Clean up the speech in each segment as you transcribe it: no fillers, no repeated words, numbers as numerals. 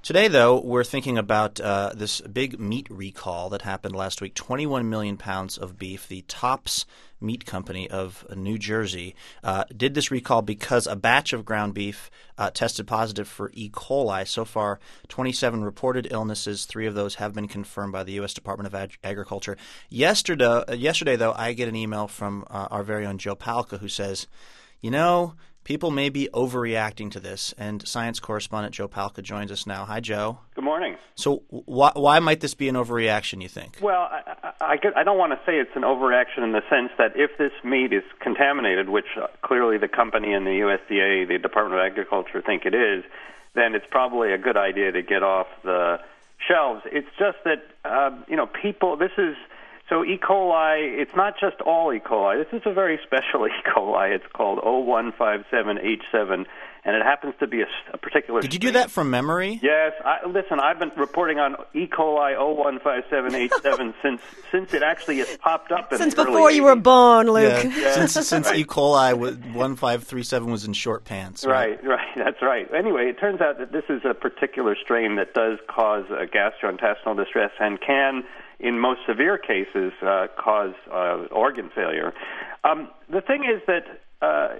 Today, though, we're thinking about this big meat recall that happened last week. 21 million pounds of beef. The Tops Meat Company of New Jersey did this recall because a batch of ground beef tested positive for E. coli. So far, 27 reported illnesses. 3 of those have been confirmed by the U.S. Department of Agriculture. Yesterday, though, I get an email from our very own Joe Palca who says, people may be overreacting to this, and science correspondent Joe Palca joins us now. Hi, Joe. Good morning. So why might this be an overreaction, you think? Well, I don't want to say it's an overreaction in the sense that if this meat is contaminated, which clearly the company and the USDA, the Department of Agriculture, think it is, then it's probably a good idea to get off the shelves. It's just that, people, this is... So E. coli, it's not just all E. coli. This is a very special E. coli. It's called O157H7, and it happens to be a particular Did you do that from memory? Yes. Listen, I've been reporting on E. coli O157H7 since it actually has popped up in since the early before you were 80s. born, Luke. Yeah. Since right. E. coli 1537 was in short pants. Right, that's right. Anyway, it turns out that this is a particular strain that does cause gastrointestinal distress and can, in most severe cases, cause organ failure. The thing is that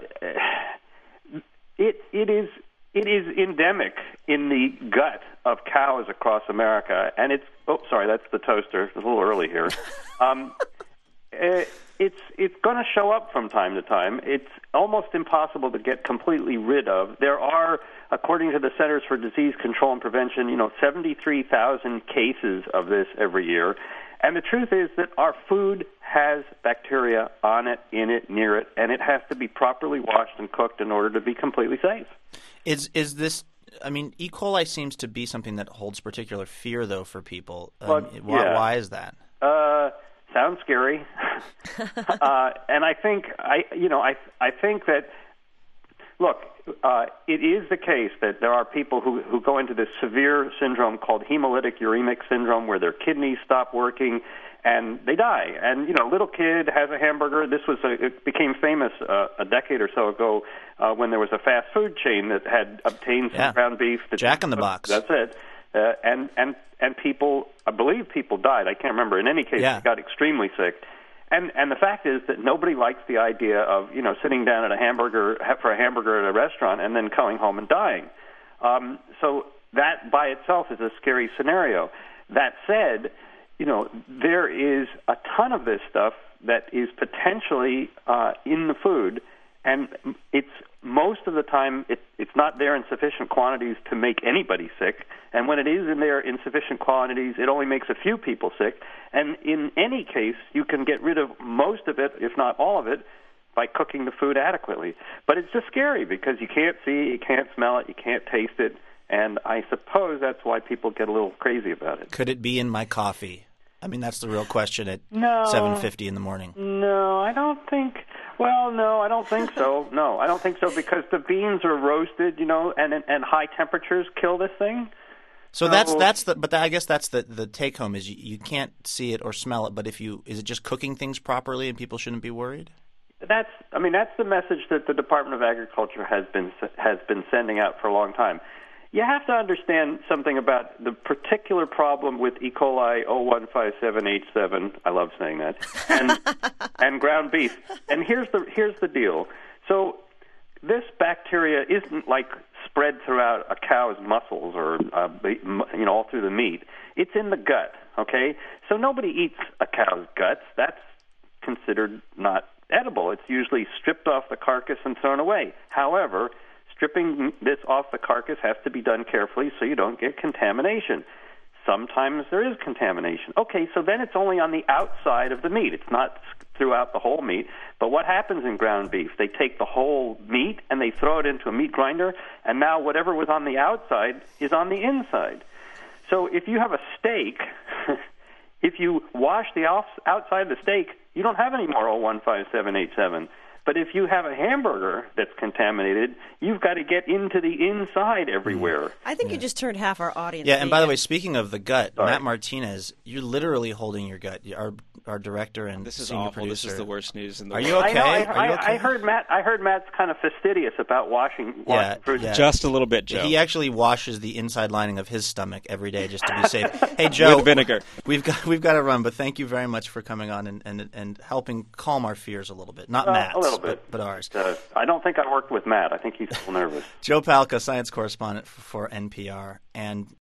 it is endemic in the gut of cows across America, and it's that's the toaster. It's a little early here. It's going to show up from time to time. It's almost impossible to get completely rid of. There are, according to the Centers for Disease Control and Prevention, 73,000 cases of this every year. And the truth is that our food has bacteria on it, in it, near it, and it has to be properly washed and cooked in order to be completely safe. Is this? I mean, E. coli seems to be something that holds particular fear, though, for people. Why is that? Sounds scary, and I think that. Look, it is the case that there are people who go into this severe syndrome called hemolytic uremic syndrome, where their kidneys stop working and they die. And little kid has a hamburger. It became famous a decade or so ago when there was a fast food chain that had obtained some ground beef. Jack in the Box. That's it. And people, I believe people died. I can't remember. In any case, they got extremely sick. And the fact is that nobody likes the idea of sitting down for a hamburger at a restaurant and then coming home and dying. So that by itself is a scary scenario. That said, there is a ton of this stuff that is potentially in the food, and it's most of the time it's not there in sufficient quantities to make anybody sick. And when it is in there in sufficient quantities, it only makes a few people sick. And in any case, you can get rid of most of it, if not all of it, by cooking the food adequately. But it's just scary because you can't see, you can't smell it, you can't taste it. And I suppose that's why people get a little crazy about it. Could it be in my coffee? I mean, that's the real question at 7:50 in the morning. No, I don't think... Well, no, I don't think so. No, I don't think so because the beans are roasted, and high temperatures kill this thing. So I guess that's the take home is you can't see it or smell it, but is it just cooking things properly and people shouldn't be worried? That's the message that the Department of Agriculture has been sending out for a long time. You have to understand something about the particular problem with E. coli O157H7. I love saying that. And ground beef. And here's the deal. So this bacteria isn't like spread throughout a cow's muscles or all through the meat. It's in the gut. Okay. So nobody eats a cow's guts. That's considered not edible. It's usually stripped off the carcass and thrown away. However, stripping this off the carcass has to be done carefully so you don't get contamination. Sometimes there is contamination. Okay, so then it's only on the outside of the meat. It's not throughout the whole meat. But what happens in ground beef? They take the whole meat and they throw it into a meat grinder, and now whatever was on the outside is on the inside. So if you have a steak, if you wash the outside of the steak, you don't have any more O157H7. But if you have a hamburger that's contaminated, you've got to get into the inside everywhere. I think you just turned half our audience. Yeah, and by the way, speaking of the gut, Matt Martinez, you're literally holding your gut. our director and This is senior awful. producer. This is the worst news in the Are world. you okay? I know. Are you okay? I heard Matt's kind of fastidious about washing fruit. Yeah. Just a little bit, Joe. He actually washes the inside lining of his stomach every day just to be safe. Hey, Joe, With vinegar. We've got to run, but thank you very much for coming on and helping calm our fears a little bit. Not Matt's, a little bit, but ours. I don't think I worked with Matt. I think he's still nervous. Joe Palca, science correspondent for NPR, and